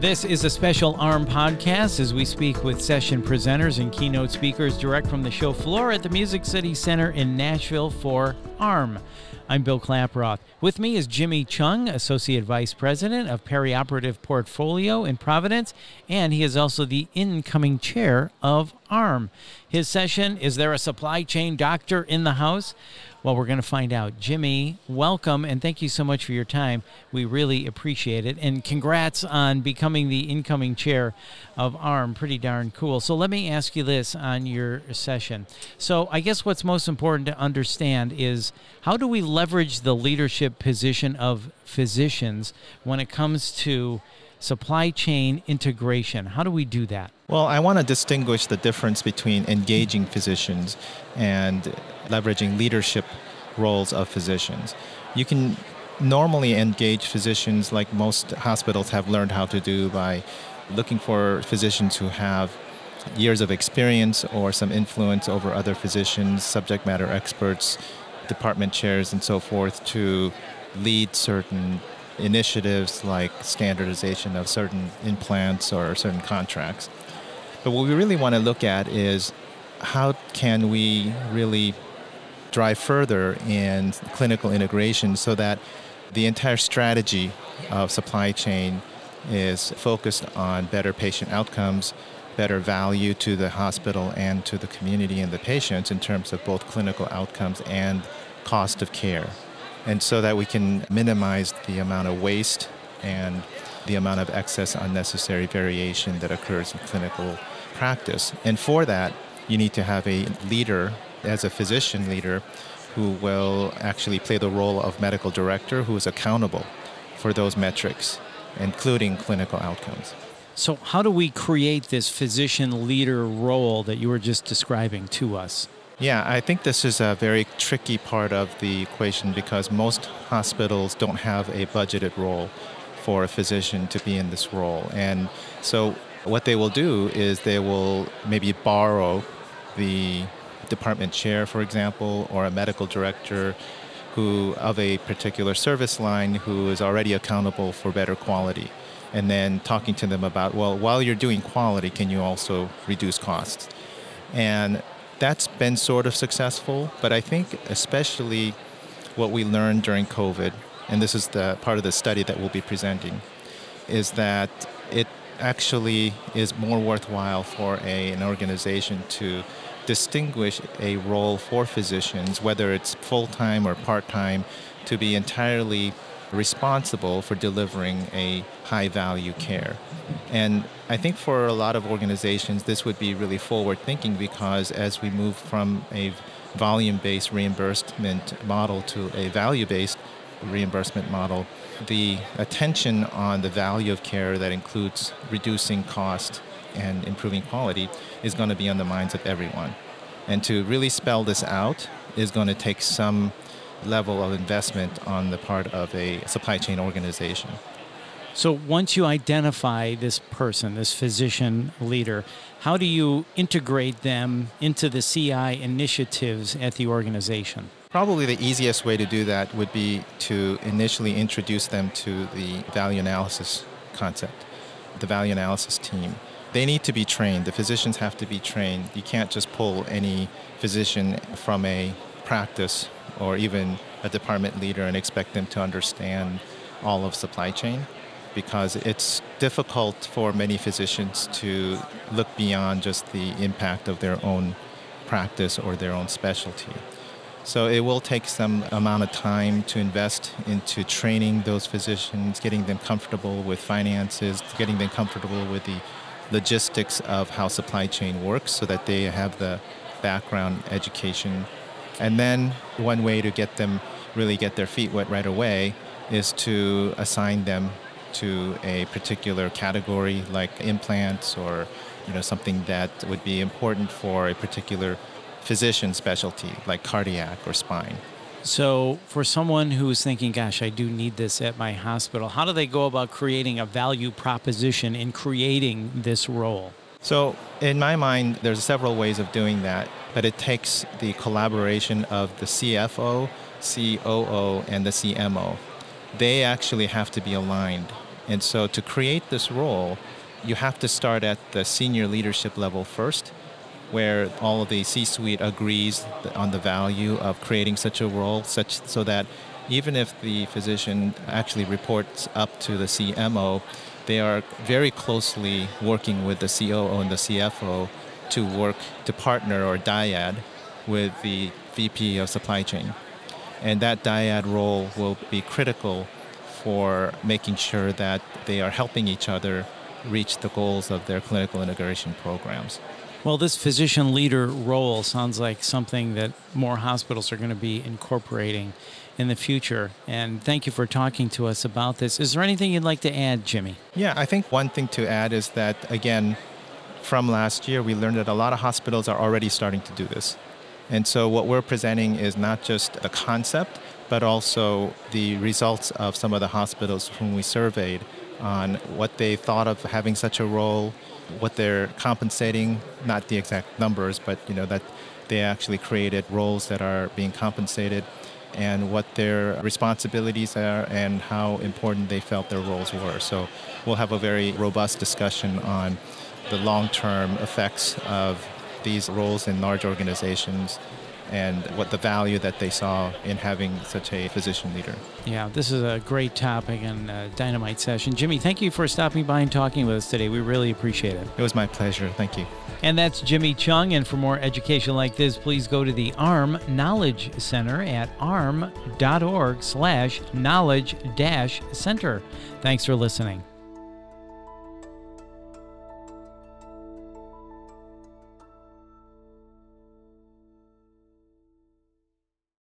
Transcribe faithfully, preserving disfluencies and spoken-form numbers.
This is a special A R M podcast as we speak with session presenters and keynote speakers direct from the show floor at the Music City Center in Nashville for A R M. I'm Bill Klaproth. With me is Jimmy Chung, Associate Vice President of Perioperative Portfolio in Providence, and he is also the incoming chair of A R M. His session, Is There a Supply Chain Doctor in the House? Well, we're going to find out. Jimmy, welcome, and thank you so much for your time. We really appreciate it, and congrats on becoming the incoming chair of A R M. Pretty darn cool. So let me ask you this on your session. So I guess what's most important to understand is how do we leverage the leadership position of physicians when it comes to supply chain integration? How do we do that? Well, I want to distinguish the difference between engaging physicians and leveraging leadership roles of physicians. You can normally engage physicians like most hospitals have learned how to do by looking for physicians who have years of experience or some influence over other physicians, subject matter experts, department chairs, and so forth to lead certain initiatives like standardization of certain implants or certain contracts. But what we really want to look at is how can we really drive further in clinical integration so that the entire strategy of supply chain is focused on better patient outcomes, better value to the hospital and to the community and the patients in terms of both clinical outcomes and cost of care. And so that we can minimize the amount of waste and the amount of excess unnecessary variation that occurs in clinical practice. And for that, you need to have a leader, as a physician leader, who will actually play the role of medical director who is accountable for those metrics, including clinical outcomes. So how do we create this physician leader role that you were just describing to us? Yeah, I think this is a very tricky part of the equation because most hospitals don't have a budgeted role for a physician to be in this role. And so what they will do is they will maybe borrow the department chair, for example, or a medical director who of a particular service line who is already accountable for better quality. And then talking to them about, well, while you're doing quality, can you also reduce costs? And that's been sort of successful, but I think especially what we learned during COVID, and this is the part of the study that we'll be presenting, is that it actually is more worthwhile for a, an organization to distinguish a role for physicians, whether it's full-time or part-time, to be entirely responsible for delivering a high-value care. And I think for a lot of organizations, this would be really forward-thinking because as we move from a volume-based reimbursement model to a value-based reimbursement model, the attention on the value of care that includes reducing cost and improving quality is going to be on the minds of everyone. And to really spell this out is going to take some level of investment on the part of a supply chain organization. So once you identify this person, this physician leader, how do you integrate them into the C I initiatives at the organization? Probably the easiest way to do that would be to initially introduce them to the value analysis concept, the value analysis team. They need to be trained. The physicians have to be trained. You can't just pull any physician from a practice or even a department leader and expect them to understand all of supply chain, because it's difficult for many physicians to look beyond just the impact of their own practice or their own specialty. So it will take some amount of time to invest into training those physicians, getting them comfortable with finances, getting them comfortable with the logistics of how supply chain works so that they have the background education. And then one way to get them really get their feet wet right away is to assign them to a particular category like implants or you know something that would be important for a particular physician specialty like cardiac or spine. So for someone who is thinking, gosh, I do need this at my hospital, how do they go about creating a value proposition in creating this role? So in my mind, there's several ways of doing that, but it takes the collaboration of the C F O, C O O, and the C M O. They actually have to be aligned And so to create this role, you have to start at the senior leadership level first, where all of the C-suite agrees on the value of creating such a role, such so that even if the physician actually reports up to the C M O, they are very closely working with the C O O and the C F O to work, to partner or dyad with the V P of supply chain. And that dyad role will be critical for making sure that they are helping each other reach the goals of their clinical integration programs. Well, this physician leader role sounds like something that more hospitals are going to be incorporating in the future. And thank you for talking to us about this. Is there anything you'd like to add, Jimmy? Yeah, I think one thing to add is that, again, from last year, we learned that a lot of hospitals are already starting to do this. And so what we're presenting is not just a concept, but also the results of some of the hospitals whom we surveyed on what they thought of having such a role, what they're compensating, not the exact numbers, but you know that they actually created roles that are being compensated, and what their responsibilities are and how important they felt their roles were. So we'll have a very robust discussion on the long-term effects of these roles in large organizations and what the value that they saw in having such a physician leader. Yeah, this is a great topic and a dynamite session. Jimmy, thank you for stopping by and talking with us today. We really appreciate it. It was my pleasure. Thank you. And that's Jimmy Chung. And for more education like this, please go to the A R M Knowledge Center at arm dot org slash knowledge dash center. Thanks for listening.